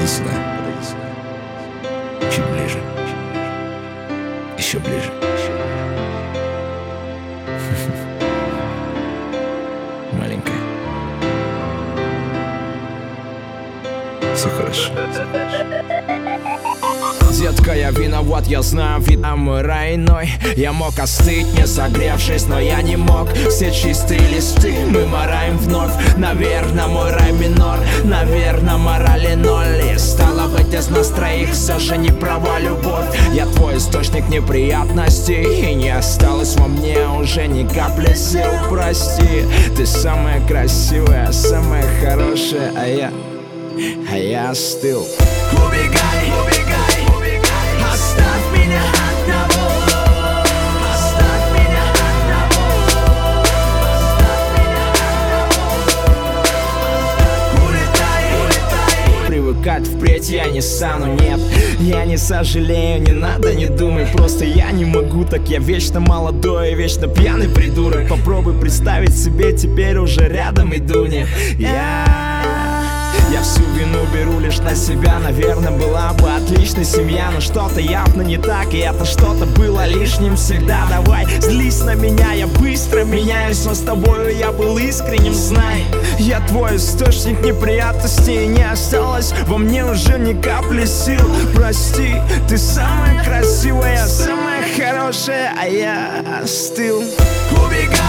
Подойди сюда. Чуть ближе. Еще ближе. Маленькая. Все хорошо. Детка, я виноват, я знаю, видно мой рай иной. Я мог остыть, не согревшись, но я не мог. Все чистые листы мы мораем вновь. Наверно, мой рай минор, наверно, морали ноль. И стало быть, из нас троих все же не права любовь. Я твой источник неприятностей, и не осталось во мне уже ни капли сил. Прости, ты самая красивая, самая хорошая, а я остыл. Убегай, убегай, убегай, оставь меня одного. Оставь меня одного. Оставь меня одного. Улетай, улетай. Привыкать впредь я не стану, нет. Я не сожалею, не надо, не думай. Просто я не могу так, я вечно молодой, вечно пьяный придурок. Попробуй представить себе, теперь уже рядом иду, не я всю вину беру лишь на себя. Наверное, была бы отличной семья, но что-то явно не так, и это что-то было лишним всегда. Давай, злись на меня, я быстро меняюсь, но с тобою я был искренним, знай. Я твой источник неприятностей, и не осталось во мне уже ни капли сил. Прости, ты самая красивая, самая хорошая, а я остыл. Убегай.